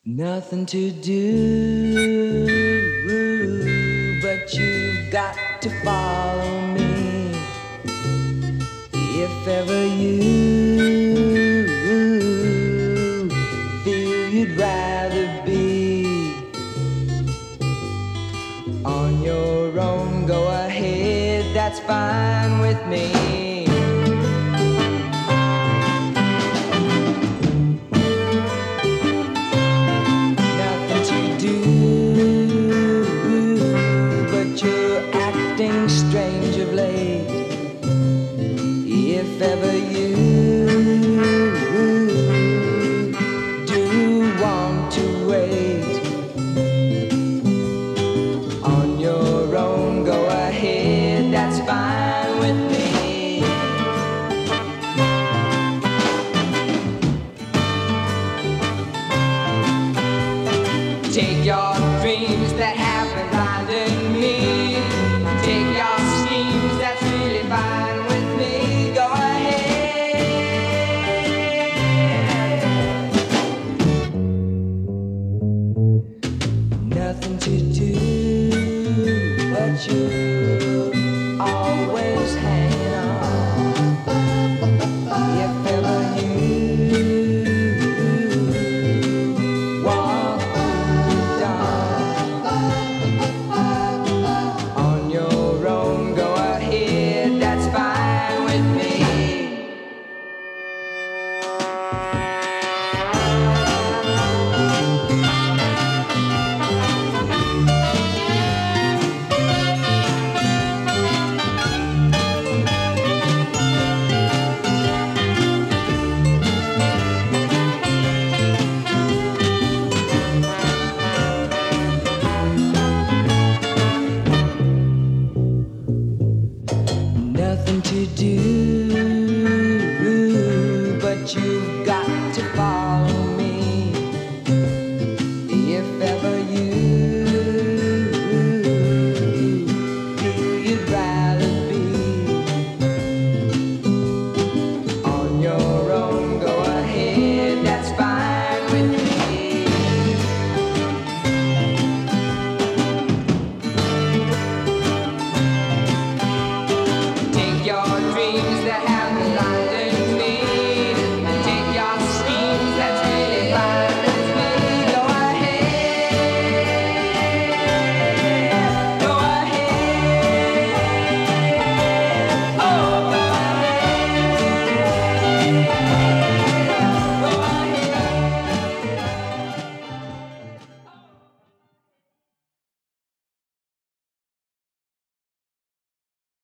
Nothing to do, but you've got to follow me. If ever you feel you'd rather be on your own, go ahead, that's fine with me. Acting strange of late. If ever you do want to wait on your own, go ahead, that's fine with me. Take your dreams